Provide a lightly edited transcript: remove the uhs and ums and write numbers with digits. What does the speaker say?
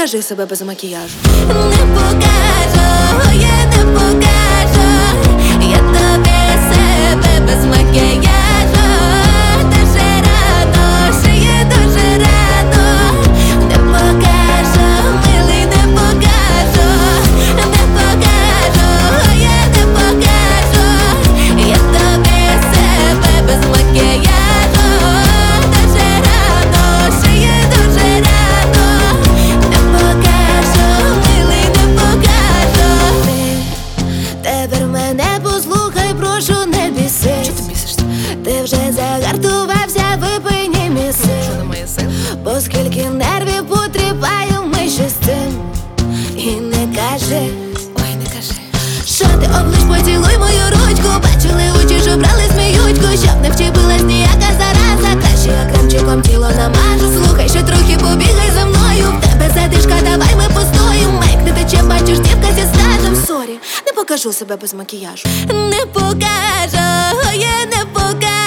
покажи себе без макіяжу. Не покажу, я не покажу, я тобі себе без макіяжу. Дуже рано, ще є дуже рано. Не покажу, милий, не покажу. Не покажу, я не покажу, я тобі себе без макіяжу. Дуже рано, ще є дуже рано. Не покажу, милий, не покажу. Тепер мене послухай, прошу, не біси. Чого ти бісишся? Ти вже загартувався, випий ні міси. Що на моє сили? Бо скільки нервів потріпаю, ми ще з цим. І не кажи, Ой, не кажи. що ти облиш, поцілуй мою ручку. Бачили очі, що брали сміючку, щоб не вчепилась ніяка зараза. Краще я кремчиком тіло намажу. Слухай, ще трохи побігай за мною. В тебе задишка, давай ми постоїм. Мейк не тече, бачиш, дівка зі стажем. Сорі, не покажу себе без макіяжу. Не покажу, я не покажу.